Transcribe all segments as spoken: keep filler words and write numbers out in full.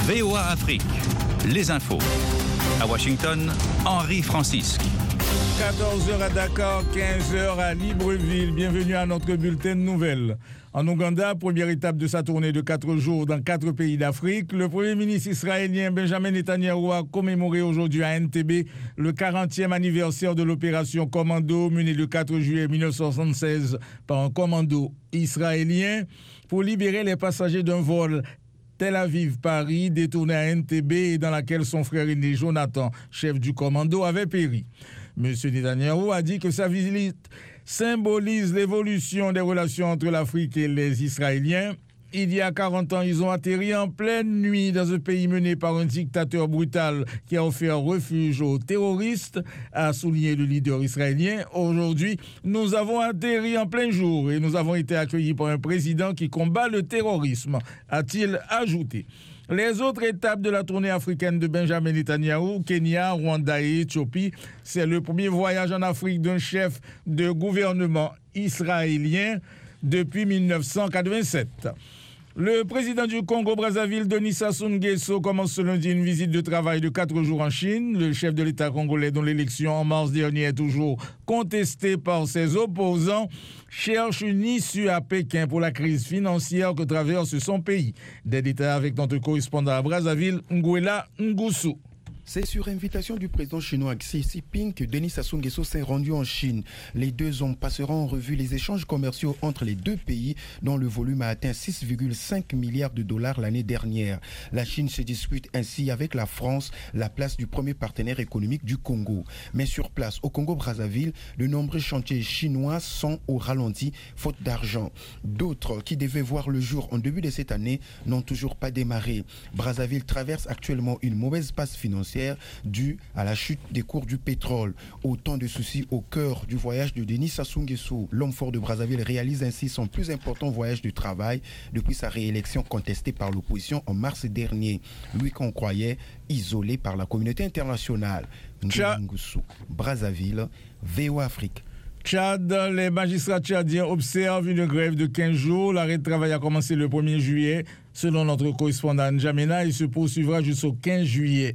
V O A Afrique, les infos. À Washington, Henri Francisque. quatorze heures à Dakar, quinze heures à Libreville. Bienvenue à notre bulletin de nouvelles. En Ouganda, première étape de sa tournée de quatre jours dans quatre pays d'Afrique, le Premier ministre israélien Benjamin Netanyahu a commémoré aujourd'hui à Entebbe le quarantième anniversaire de l'opération Commando menée le quatre juillet mille neuf cent soixante-seize par un commando israélien pour libérer les passagers d'un vol Tel Aviv-Paris détourné à Entebbe et dans laquelle son frère aîné Jonathan, chef du commando, avait péri. M. Netanyahu a dit que sa visite symbolise l'évolution des relations entre l'Afrique et les Israéliens. Il y a quarante ans, ils ont atterri en pleine nuit dans un pays mené par un dictateur brutal qui a offert refuge aux terroristes, a souligné le leader israélien. Aujourd'hui, nous avons atterri en plein jour et nous avons été accueillis par un président qui combat le terrorisme, a-t-il ajouté. Les autres étapes de la tournée africaine de Benjamin Netanyahu, Kenya, Rwanda et Éthiopie, c'est le premier voyage en Afrique d'un chef de gouvernement israélien depuis mille neuf cent quatre-vingt-sept. Le président du Congo-Brazzaville, Denis Sassou Nguesso, commence ce lundi une visite de travail de quatre jours en Chine. Le chef de l'État congolais, dont l'élection en mars dernier est toujours contestée par ses opposants, cherche une issue à Pékin pour la crise financière que traverse son pays. Des détails avec notre correspondant à Brazzaville, Nguela Ngusu. C'est sur invitation du président chinois Xi Jinping que Denis Sassou Nguesso s'est rendu en Chine. Les deux hommes passeront en revue les échanges commerciaux entre les deux pays dont le volume a atteint six virgule cinq milliards de dollars l'année dernière. La Chine se dispute ainsi avec la France la place du premier partenaire économique du Congo. Mais sur place, au Congo-Brazzaville, de nombreux chantiers chinois sont au ralenti faute d'argent. D'autres qui devaient voir le jour en début de cette année n'ont toujours pas démarré. Brazzaville traverse actuellement une mauvaise passe financière dû à la chute des cours du pétrole. Autant de soucis au cœur du voyage de Denis Sassou Nguesso. L'homme fort de Brazzaville réalise ainsi son plus important voyage de travail depuis sa réélection contestée par l'opposition en mars dernier. Lui qu'on croyait isolé par la communauté internationale. Nguesso, Brazzaville, V O A Afrique. Tchad, les magistrats tchadiens observent une grève de quinze jours. L'arrêt de travail a commencé le premier juillet, selon notre correspondant N'Djamena, et se poursuivra jusqu'au quinze juillet.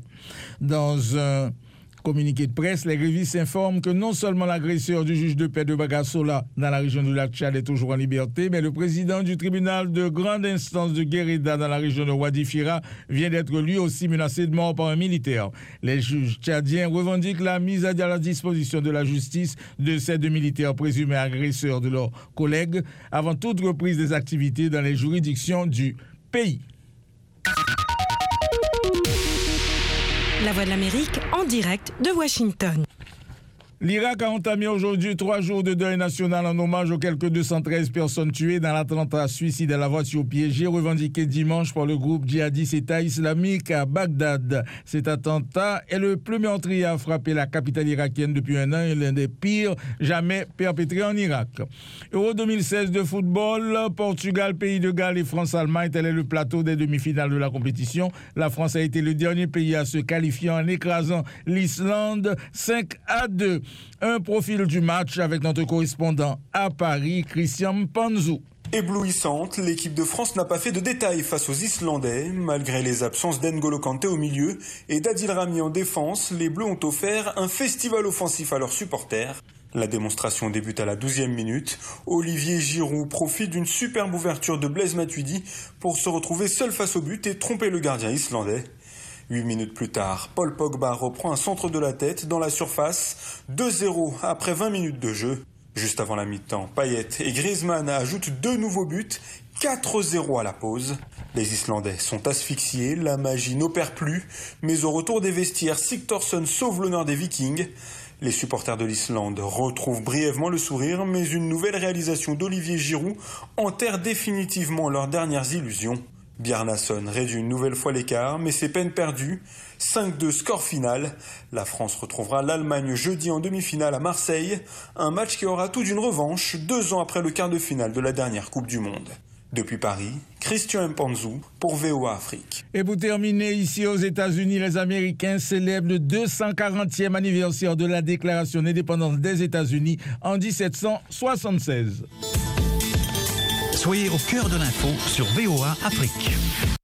Dans un communiqué de presse, les grévistes informent que non seulement l'agresseur du juge de paix de Bagassola dans la région du lac Tchad est toujours en liberté, mais le président du tribunal de grande instance de Guérida dans la région de Wadi Fira vient d'être lui aussi menacé de mort par un militaire. Les juges tchadiens revendiquent la mise à la disposition de la justice de ces deux militaires présumés agresseurs de leurs collègues avant toute reprise des activités dans les juridictions du pays. La Voix de l'Amérique en direct de Washington. L'Irak a entamé aujourd'hui trois jours de deuil national en hommage aux quelques deux cent treize personnes tuées dans l'attentat suicide à la voiture piégée revendiqué dimanche par le groupe djihadiste État islamique à Bagdad. Cet attentat est le plus meurtrier à frapper la capitale irakienne depuis un an et l'un des pires jamais perpétrés en Irak. Euro deux mille seize de football, Portugal, Pays de Galles et France-Allemagne, tel est le plateau des demi-finales de la compétition. La France a été le dernier pays à se qualifier en écrasant l'Islande cinq à deux. Un profil du match avec notre correspondant à Paris, Christian Panzou. Éblouissante, l'équipe de France n'a pas fait de détails face aux Islandais. Malgré les absences d'N'Golo Kanté au milieu et d'Adil Rami en défense, les Bleus ont offert un festival offensif à leurs supporters. La démonstration débute à la douzième minute. Olivier Giroud profite d'une superbe ouverture de Blaise Matuidi pour se retrouver seul face au but et tromper le gardien islandais. Huit minutes plus tard, Paul Pogba reprend un centre de la tête dans la surface, deux zéro après vingt minutes de jeu. Juste avant la mi-temps, Payet et Griezmann ajoutent deux nouveaux buts, quatre zéro à la pause. Les Islandais sont asphyxiés, la magie n'opère plus, mais au retour des vestiaires, Sigthorsson sauve l'honneur des Vikings. Les supporters de l'Islande retrouvent brièvement le sourire, mais une nouvelle réalisation d'Olivier Giroud enterre définitivement leurs dernières illusions. Bjarnason réduit une nouvelle fois l'écart, mais c'est peine perdue. cinq deux score final. La France retrouvera l'Allemagne jeudi en demi-finale à Marseille. Un match qui aura tout d'une revanche, deux ans après le quart de finale de la dernière Coupe du Monde. Depuis Paris, Christian Mpanzou pour V O A Afrique. Et pour terminer, ici aux États-Unis, les Américains célèbrent le deux cent quarantième anniversaire de la Déclaration d'indépendance des États-Unis en dix-sept cent soixante-seize. Soyez au cœur de l'info sur V O A Afrique.